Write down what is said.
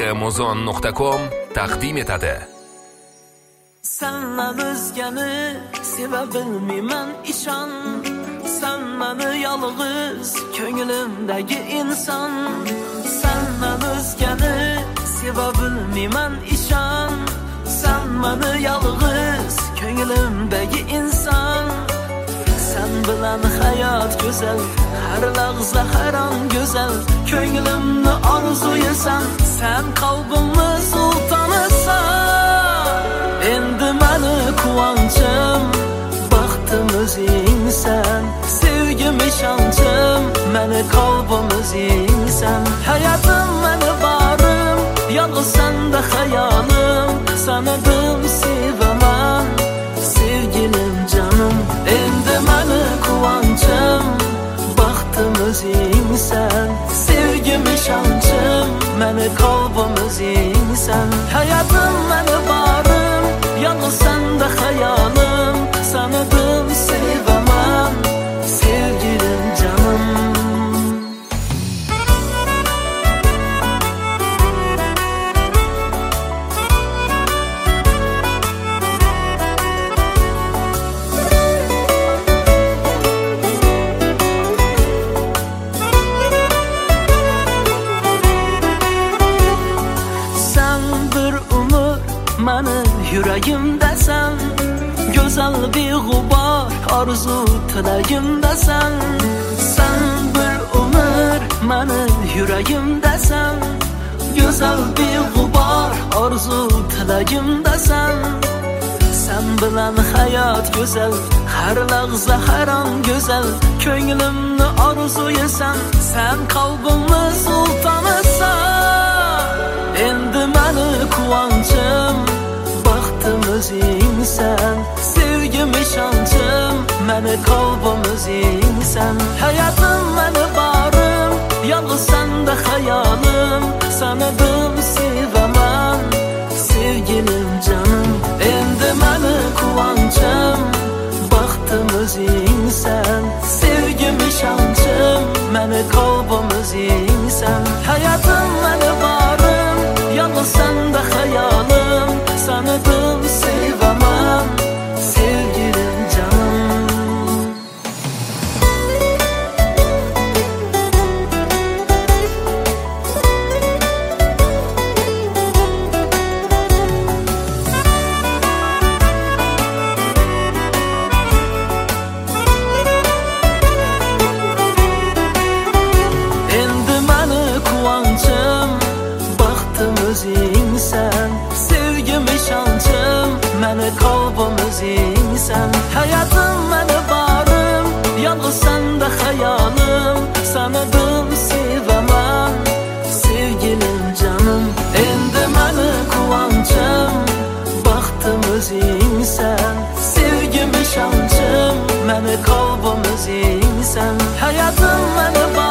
Amazon.com taqdim etadi. Sendan özgəni sevə bilməyəm işan. Sen məni yalğız könlümdəki insan. Sendan özgəni sevə bilməyəm işan. Sen məni yalğız könlümdəki insan. Sen bilen hayat güzel, her lahza her an güzel. Könlümni arzuyasan, sen kalbimni sultanısan. Endi meni kuvançım, baxtım özingsen. Sevgim işancım, meni kalbim özingsen. Hayatım meni barım, yalnız sende hayalım. Sanadım sevemem, sevgilim canım. Endi meni kuvançım, baxtım özingsen. Sevgim işancım, meni kalbim özingsen. Hayatım meni barım, yalnız sende hayalım. Sanadım sevemem, sevgilim canım. Məni yüreğimdəsən, gözəl bir gubar, arzu tiləyimdəsən. Sən bir ömür məni yüreğimdəsən, gözəl bir gubar, arzu tiləyimdəsən. Sen bilen hayat güzel, her lahza her an güzel. Könlümni arzuyasan, sen kalbimni sultanısan. Endi meni kuvançım, baxtım özingsen. Sevgim işancım, meni kalbim özingsen. Hayatım meni barım, yalnız sende hayalım. Sanadım sevemem, sevgilim canım. Endi meni kuvançım, baxtım özingsen. Sevgim işancım, meni kalbim özingsen. Hayatım meni barım, yalnız sende hayalım. Sanadım sevemem, sevgilim canım. Endi meni kuvançım, baxtım özingsen. Sevgim işancım, meni kalbim özingsen. Hayatım meni barım, yalnız sende hayalım. Sanadım sevemem, sevgilim canım. Endi meni kuvançım, baxtım özingsen. Sevgim işancım, meni kalbim özingsen. Hayatım meni barım,